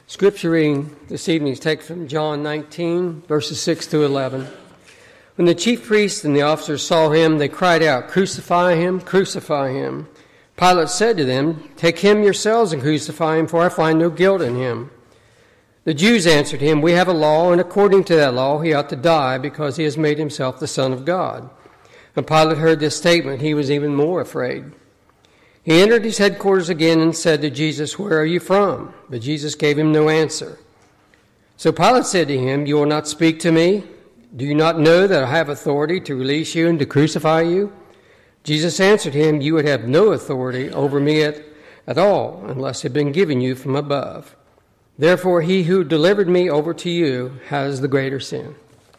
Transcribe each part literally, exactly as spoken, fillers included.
Scripture reading this evening is taken from John nineteen, verses six through eleven. When the chief priests and the officers saw him, they cried out, "Crucify him, crucify him." Pilate said to them, "Take him yourselves and crucify him, for I find no guilt in him." The Jews answered him, "We have a law, and according to that law he ought to die, because he has made himself the Son of God." When Pilate heard this statement, he was even more afraid. He entered his headquarters again and said to Jesus, "Where are you from?" But Jesus gave him no answer. So Pilate said to him, "You will not speak to me? Do you not know that I have authority to release you and to crucify you?" Jesus answered him, "You would have no authority over me at, at all, unless it had been given you from above. Therefore he who delivered me over to you has the greater sin."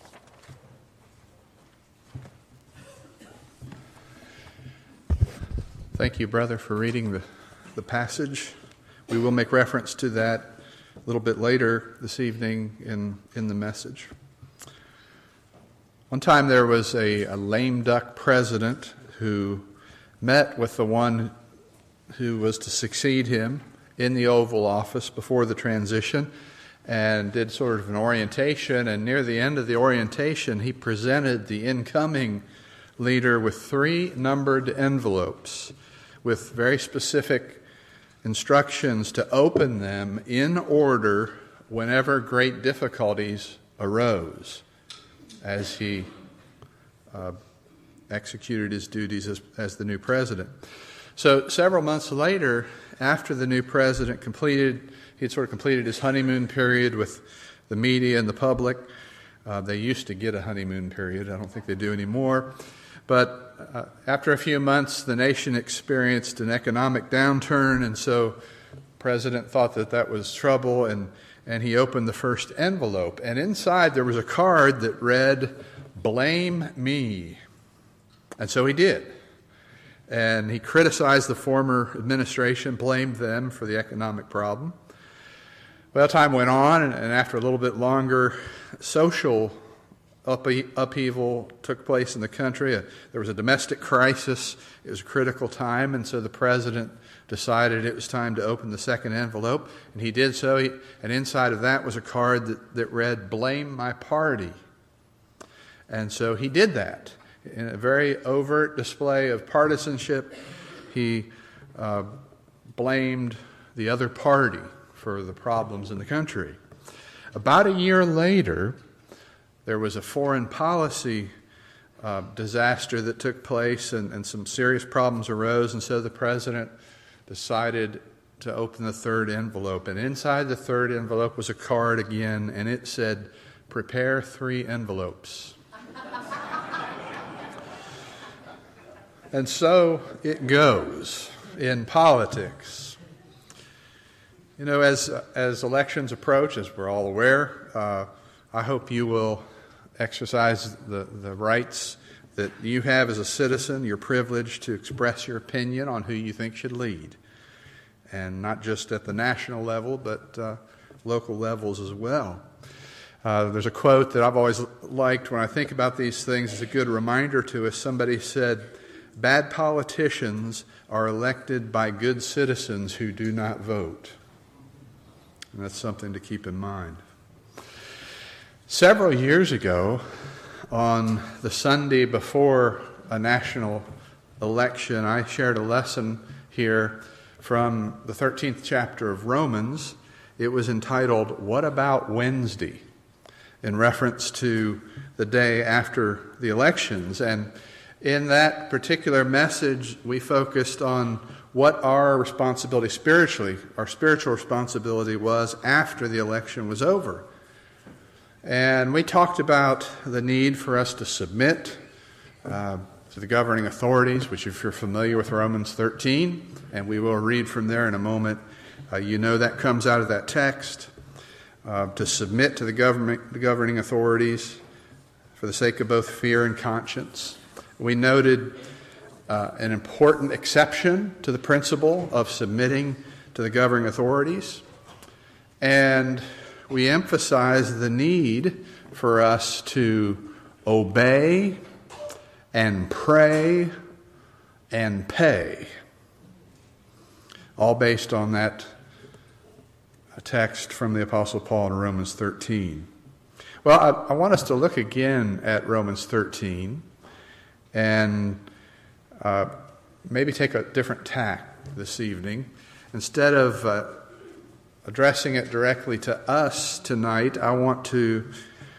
Thank you, brother, for reading the, the passage. We will make reference to that a little bit later this evening in, in the message. One time there was a, a lame duck president who met with the one who was to succeed him in the Oval Office before the transition and did sort of an orientation. And near the end of the orientation, he presented the incoming leader with three numbered envelopes with very specific instructions to open them in order whenever great difficulties arose as he uh, executed his duties as, as the new president. So several months later, after the new president completed, he had sort of completed his honeymoon period with the media and the public. Uh, they used to get a honeymoon period. I don't think they do anymore. But uh, after a few months, the nation experienced an economic downturn, and so the president thought that that was trouble, and, and he opened the first envelope. And inside there was a card that read, "Blame me." And so he did. And he criticized the former administration, blamed them for the economic problem. Well, time went on, and, and after a little bit longer, social upheaval took place in the country. There was a domestic crisis. It was a critical time, and so the president decided it was time to open the second envelope, and he did so. He, and inside of that was a card that, that read, "Blame my party." And so he did that. In a very overt display of partisanship, he uh, blamed the other party for the problems in the country. About a year later, there was a foreign policy uh, disaster that took place, and, and some serious problems arose, and so the president decided to open the third envelope. And inside the third envelope was a card again, and it said, "Prepare three envelopes." And so it goes in politics. You know, as as elections approach, as we're all aware, uh, I hope you will exercise the, the rights that you have as a citizen, your privilege to express your opinion on who you think should lead. And not just at the national level, but uh, local levels as well. Uh, there's a quote that I've always liked when I think about these things. It's a good reminder to us. Somebody said, "Bad politicians are elected by good citizens who do not vote." And that's something to keep in mind. Several years ago, on the Sunday before a national election, I shared a lesson here from the thirteenth chapter of Romans. It was entitled, "What About Wednesday?" in reference to the day after the elections. And in that particular message, we focused on what our responsibility spiritually, our spiritual responsibility was after the election was over. And we talked about the need for us to submit uh, to the governing authorities, which if you're familiar with Romans thirteen, and we will read from there in a moment, uh, you know that comes out of that text, uh, to submit to the government, the governing authorities for the sake of both fear and conscience. We noted uh, an important exception to the principle of submitting to the governing authorities, and we emphasize the need for us to obey and pray and pay, all based on that a text from the Apostle Paul in Romans thirteen. Well, I, I want us to look again at Romans thirteen and uh, maybe take a different tack this evening. Instead of uh, addressing it directly to us tonight, I want to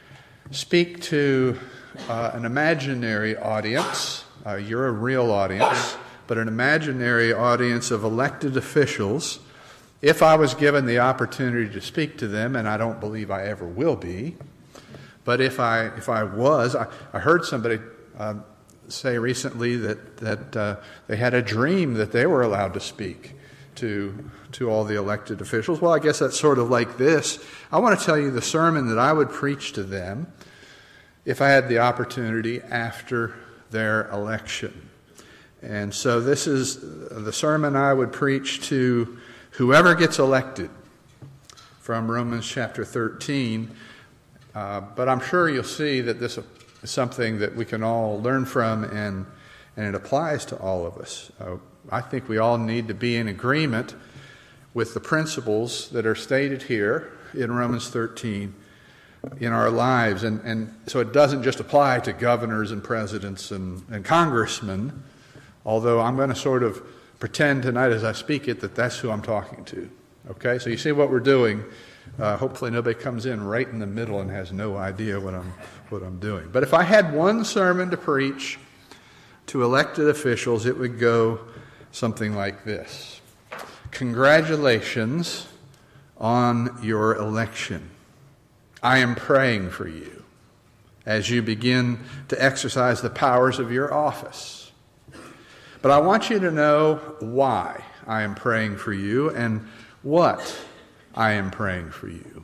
speak to uh, an imaginary audience. Uh, you're a real audience, but an imaginary audience of elected officials. If I was given the opportunity to speak to them, and I don't believe I ever will be, but if I if I was, I, I heard somebody uh, say recently that that uh, they had a dream that they were allowed to speak to to all the elected officials. Well, I guess that's sort of like this. I want to tell you the sermon that I would preach to them if I had the opportunity after their election. And so this is the sermon I would preach to whoever gets elected from Romans chapter thirteen. Uh, but I'm sure you'll see that this is something that we can all learn from, and, and it applies to all of us. Uh, I think we all need to be in agreement with the principles that are stated here in Romans thirteen in our lives. And, and so it doesn't just apply to governors and presidents and, and congressmen, although I'm going to sort of pretend tonight as I speak it that that's who I'm talking to. Okay, so you see what we're doing. Uh, hopefully nobody comes in right in the middle and has no idea what I'm what I'm doing. But if I had one sermon to preach to elected officials, it would go something like this. Congratulations on your election. I am praying for you as you begin to exercise the powers of your office. But I want you to know why I am praying for you and what I am praying for you.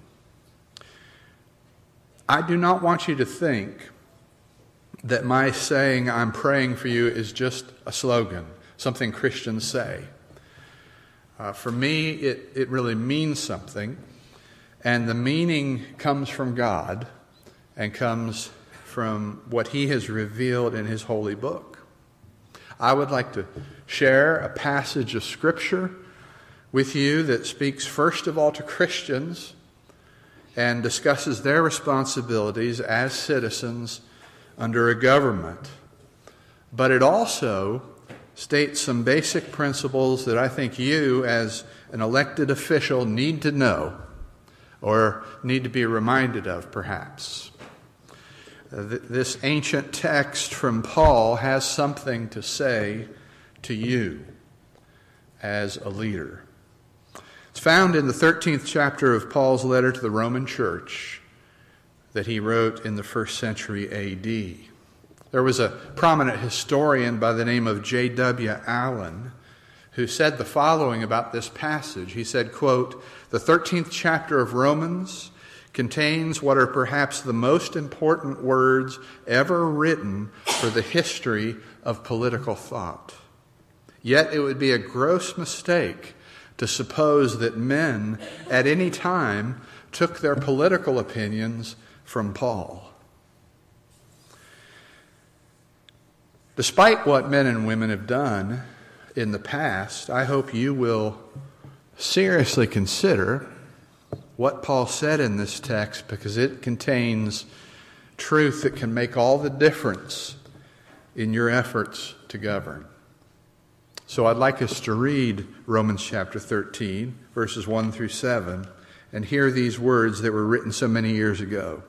I do not want you to think that my saying I'm praying for you is just a slogan, something Christians say. Uh, for me, it, it really means something, and the meaning comes from God and comes from what He has revealed in His holy book. I would like to share a passage of Scripture with you that speaks first of all to Christians and discusses their responsibilities as citizens under a government. But it also states some basic principles that I think you, as an elected official, need to know or need to be reminded of, perhaps. This ancient text from Paul has something to say to you as a leader. It's found in the thirteenth chapter of Paul's letter to the Roman church that he wrote in the first century A D. There was a prominent historian by the name of J W Allen who said the following about this passage. He said, quote, "The thirteenth chapter of Romans contains what are perhaps the most important words ever written for the history of political thought. Yet it would be a gross mistake to suppose that men at any time took their political opinions from Paul." Despite what men and women have done in the past, I hope you will seriously consider what Paul said in this text, because it contains truth that can make all the difference in your efforts to govern. So I'd like us to read Romans chapter thirteen, verses one through seven, and hear these words that were written so many years ago.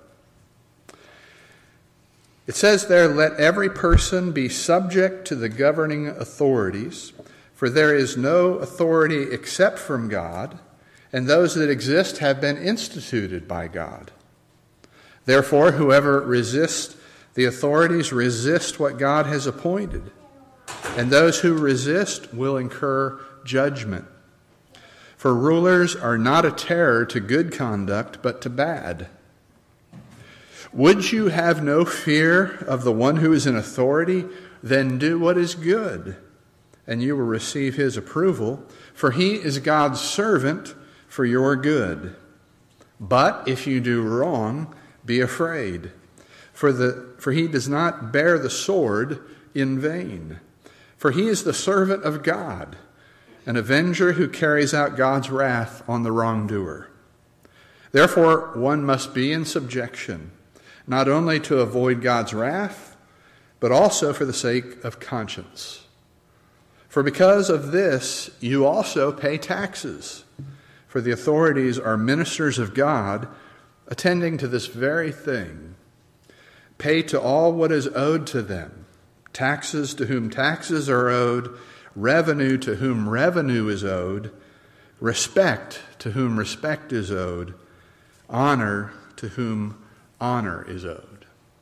It says there, "Let every person be subject to the governing authorities, for there is no authority except from God, and those that exist have been instituted by God. Therefore, whoever resists the authorities resist what God has appointed, and those who resist will incur judgment. For rulers are not a terror to good conduct, but to bad. Would you have no fear of the one who is in authority? Then do what is good, and you will receive his approval, for he is God's servant for your good. But if you do wrong, be afraid, for the for he does not bear the sword in vain. For he is the servant of God, an avenger who carries out God's wrath on the wrongdoer. Therefore, one must be in subjection, not only to avoid God's wrath, but also for the sake of conscience. For because of this, you also pay taxes, for the authorities are ministers of God, attending to this very thing. Pay to all what is owed to them, taxes to whom taxes are owed, revenue to whom revenue is owed, respect to whom respect is owed, honor to whom honor is owed.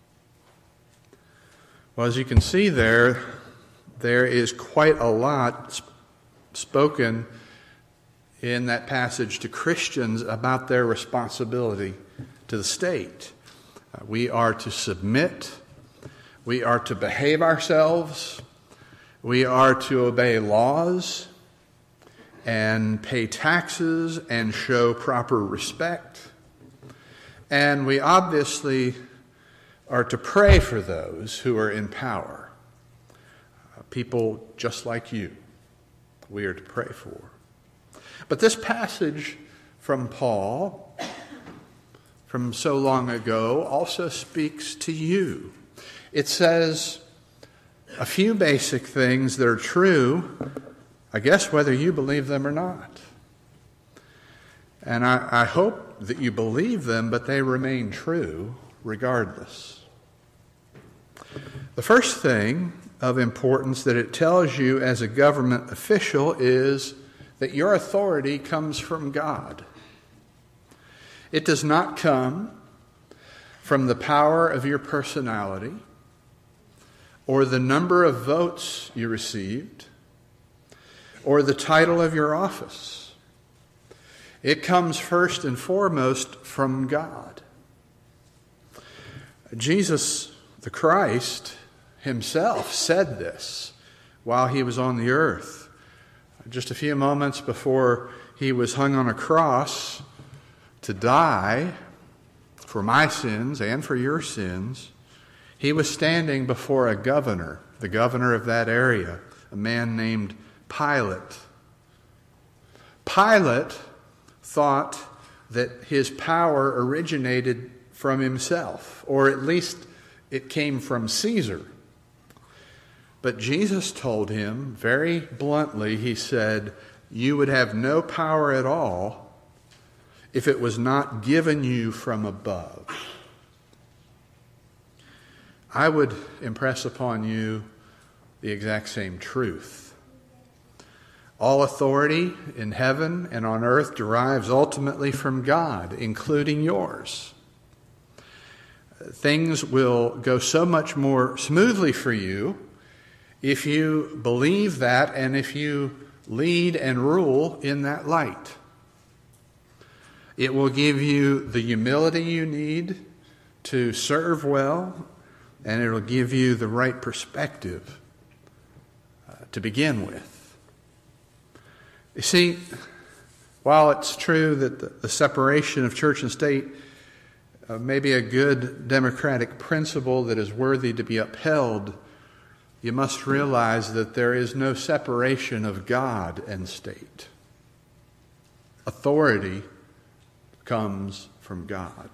Well, as you can see there, there is quite a lot sp- spoken in that passage to Christians about their responsibility to the state. Uh, we are to submit. We are to behave ourselves. We are to obey laws and pay taxes and show proper respect. And we obviously are to pray for those who are in power. Uh, people just like you, we are to pray for. But this passage from Paul, from so long ago, also speaks to you. It says a few basic things that are true, I guess whether you believe them or not. And I, I hope that you believe them, but they remain true regardless. The first thing of importance that it tells you as a government official is that your authority comes from God. It does not come from the power of your personality or the number of votes you received or the title of your office. It comes first and foremost from God. Jesus, the Christ, himself said this while he was on the earth. Just a few moments before he was hung on a cross to die for my sins and for your sins, he was standing before a governor, the governor of that area, a man named Pilate. Pilate thought that his power originated from himself, or at least it came from Caesar. But Jesus told him very bluntly, he said, you would have no power at all if it was not given you from above. I would impress upon you the exact same truth. All authority in heaven and on earth derives ultimately from God, including yours. Things will go so much more smoothly for you if you believe that and if you lead and rule in that light. It will give you the humility you need to serve well, and it will give you the right perspective uh, to begin with. You see, while it's true that the, the separation of church and state uh, may be a good democratic principle that is worthy to be upheld, you must realize that there is no separation of God and state. Authority comes from God.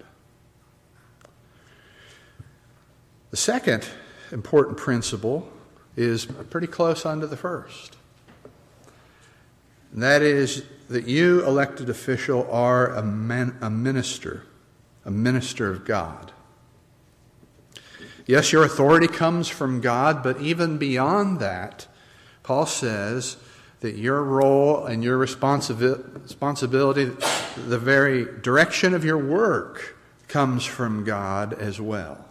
The second important principle is pretty close onto the first. And that is that you, elected official, are a, man, a minister, a minister of God. Yes, your authority comes from God, but even beyond that, Paul says that your role and your responsibi- responsibility, the very direction of your work, comes from God as well.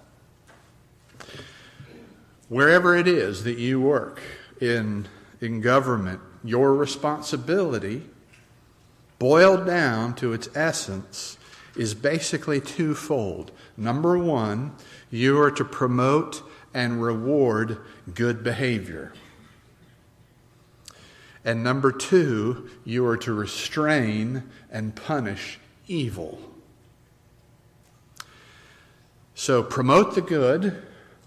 Wherever it is that you work in, in government, your responsibility, boiled down to its essence, is basically twofold. Number one, you are to promote and reward good behavior. And number two, you are to restrain and punish evil. So promote the good,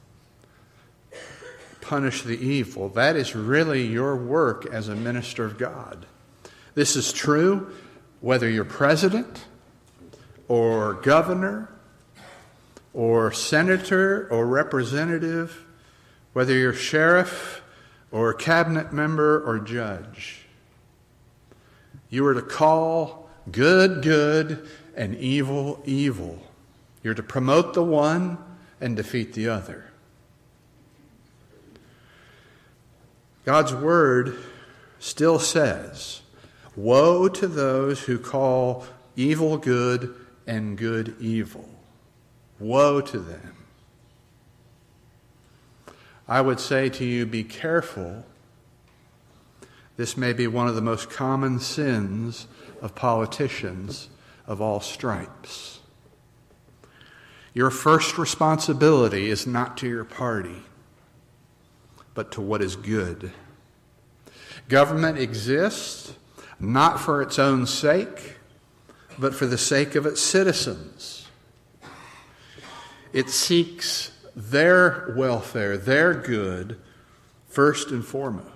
punish the evil. That is really your work as a minister of God. This is true whether you're president or governor or senator or representative, whether you're sheriff or cabinet member or judge. You are to call good, good, and evil, evil. You're to promote the one and defeat the other. God's word still says, woe to those who call evil good and good evil. Woe to them. I would say to you, be careful. This may be one of the most common sins of politicians of all stripes. Your first responsibility is not to your party, but to what is good. Government exists not for its own sake, but for the sake of its citizens. It seeks their welfare, their good, first and foremost.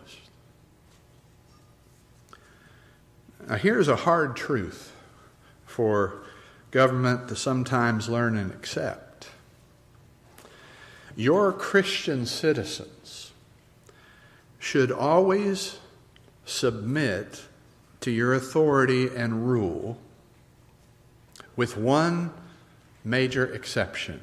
Now, here's a hard truth for government to sometimes learn and accept. Your Christian citizens should always submit to your authority and rule, with one major exception.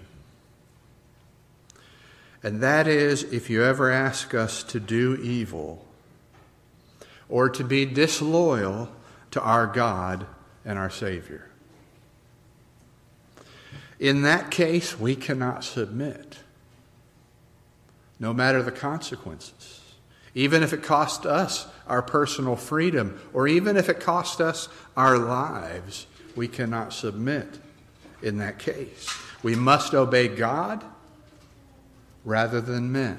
And that is, if you ever ask us to do evil or to be disloyal to our God and our Savior. In that case, we cannot submit, no matter the consequences. Even if it cost us our personal freedom, or even if it cost us our lives, we cannot submit in that case. We must obey God rather than men.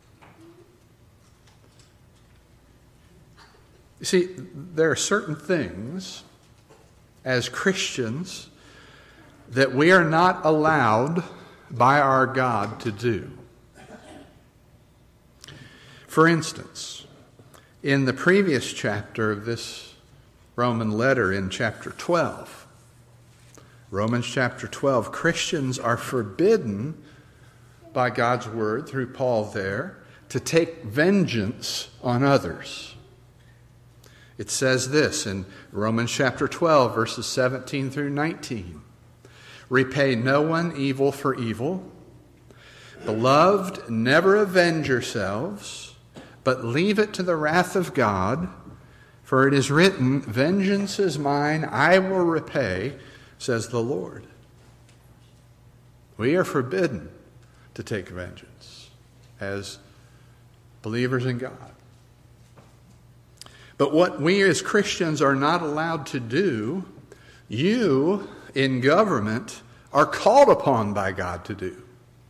You see, there are certain things as Christians that we are not allowed by our God to do. For instance, in the previous chapter of this Roman letter, in chapter twelve, Romans chapter twelve, Christians are forbidden by God's word through Paul there to take vengeance on others. It says this in Romans chapter twelve, verses seventeen through nineteen. Repay no one evil for evil. Beloved, never avenge yourselves, but leave it to the wrath of God. For it is written, vengeance is mine, I will repay, says the Lord. We are forbidden to take vengeance as believers in God. But what we as Christians are not allowed to do, you in government are called upon by God to do.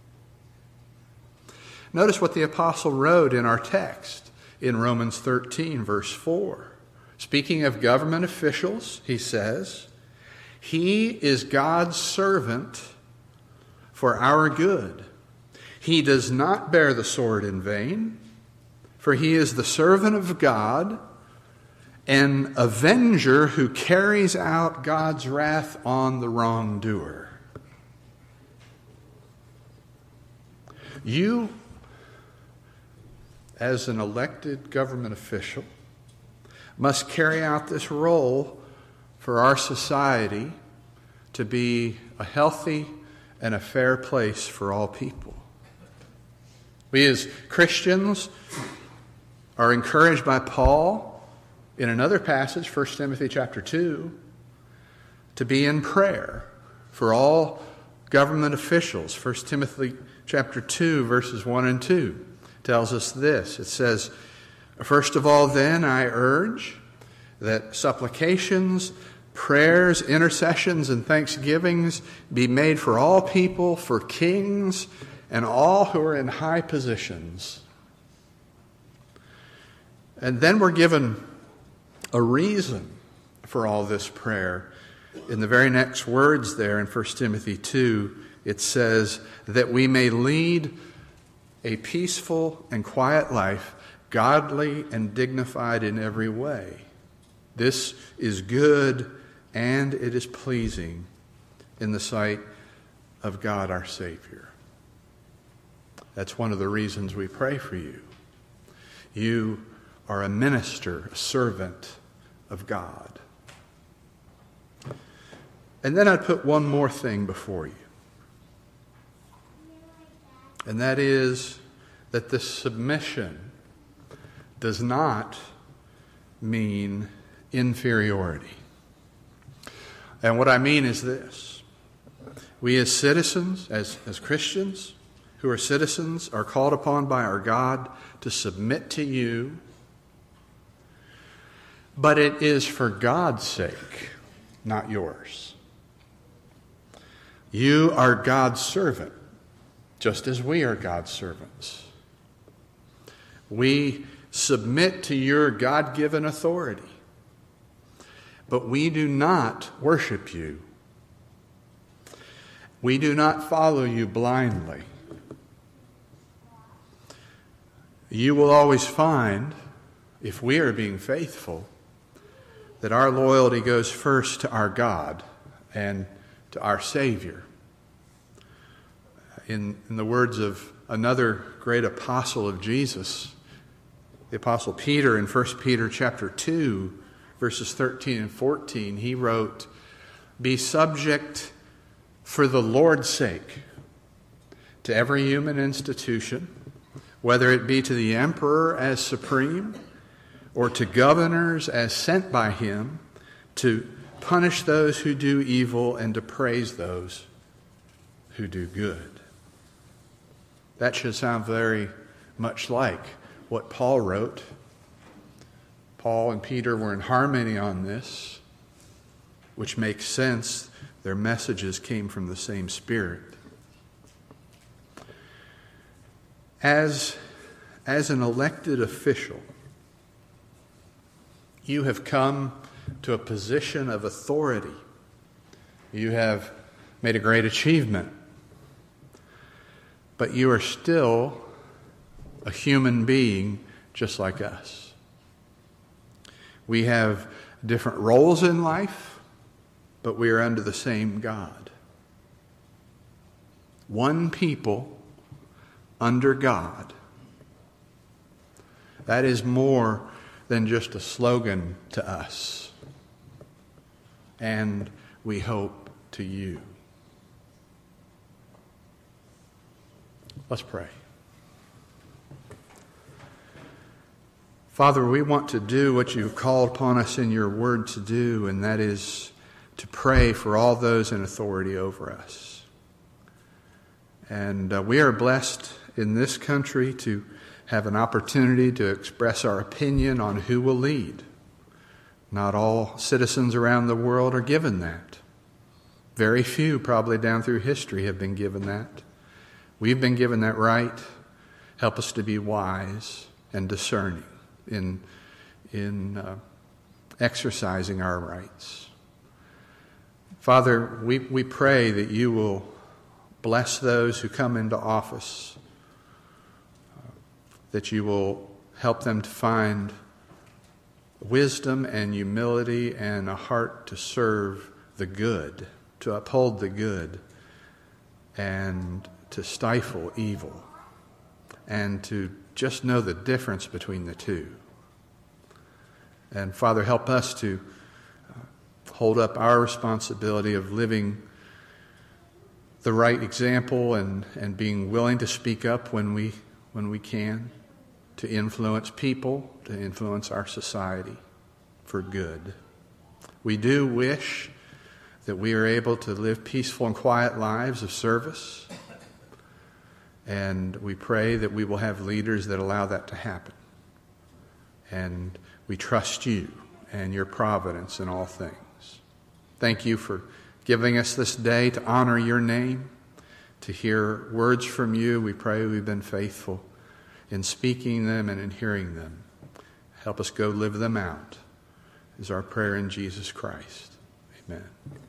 Notice what the apostle wrote in our text in Romans thirteen, verse four. Speaking of government officials, he says, he is God's servant for our good. He does not bear the sword in vain, for he is the servant of God, an avenger who carries out God's wrath on the wrongdoer. You, as an elected government official, must carry out this role for our society to be a healthy and a fair place for all people. We as Christians are encouraged by Paul in another passage, First Timothy chapter two, to be in prayer for all government officials. First Timothy chapter two, verses one and two tells us this. It says, first of all, then, I urge that supplications, prayers, intercessions, and thanksgivings be made for all people, for kings, and all who are in high positions. And then we're given a reason for all this prayer. In the very next words there in First Timothy two, it says that we may lead a peaceful and quiet life, godly and dignified in every way. This is good and it is pleasing in the sight of God our Savior. That's one of the reasons we pray for you. You are a minister, a servant of God. And then I'd put one more thing before you. And that is that this submission does not mean inferiority. And what I mean is this. We as citizens, as, as Christians who are citizens, are called upon by our God to submit to you. But it is for God's sake, not yours. You are God's servant, just as we are God's servants. We submit to your God-given authority, but we do not worship you. We do not follow you blindly. You will always find, if we are being faithful, that our loyalty goes first to our God and to our Savior. In, in the words of another great apostle of Jesus, the Apostle Peter, in First Peter chapter two, verses thirteen and fourteen, he wrote, "Be subject for the Lord's sake to every human institution, whether it be to the emperor as supreme, or to governors as sent by him, to punish those who do evil and to praise those who do good." That should sound very much like what Paul wrote. Paul and Peter were in harmony on this, which makes sense. Their messages came from the same Spirit. As, as an elected official, you have come to a position of authority. You have made a great achievement. But you are still a human being just like us. We have different roles in life, but we are under the same God. One people under God. That is more than just a slogan to us. And we hope to you. Let's pray. Father, we want to do what you've called upon us in your word to do, and that is to pray for all those in authority over us. And uh, we are blessed in this country to have an opportunity to express our opinion on who will lead. Not all citizens around the world are given that. Very few, probably down through history, have been given that. We've been given that right. Help us to be wise and discerning in, in uh, exercising our rights. Father, we, we pray that you will bless those who come into office, uh, that you will help them to find wisdom and humility and a heart to serve the good, to uphold the good, and to stifle evil, and to just know the difference between the two. And Father, help us to uh, hold up our responsibility of living the right example and, and being willing to speak up when we when we can, to influence people, to influence our society for good. We do wish that we are able to live peaceful and quiet lives of service. And we pray that we will have leaders that allow that to happen. And we trust you and your providence in all things. Thank you for giving us this day to honor your name, to hear words from you. We pray we've been faithful in speaking them and in hearing them. Help us go live them out, is our prayer in Jesus Christ. Amen.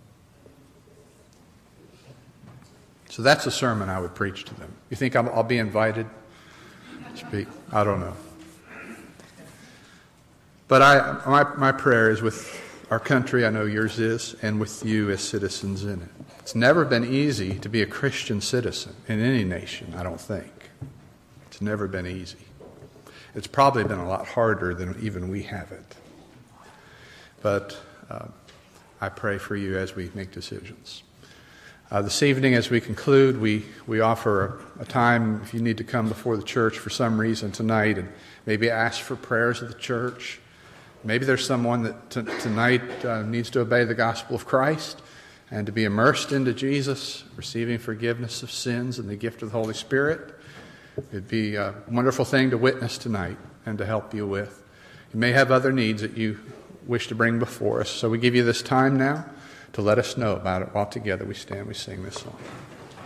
So that's a sermon I would preach to them. You think I'll be invited to speak? I don't know. But I, my, my prayer is with our country, I know yours is, and with you as citizens in it. It's never been easy to be a Christian citizen in any nation, I don't think. It's never been easy. It's probably been a lot harder than even we have it. But uh, I pray for you as we make decisions. Uh, this evening, as we conclude, we, we offer a, a time if you need to come before the church for some reason tonight and maybe ask for prayers of the church. Maybe there's someone that t- tonight uh, needs to obey the gospel of Christ and to be immersed into Jesus, receiving forgiveness of sins and the gift of the Holy Spirit. It'd be a wonderful thing to witness tonight and to help you with. You may have other needs that you wish to bring before us. So we give you this time now to let us know about it while together we stand, we sing this song.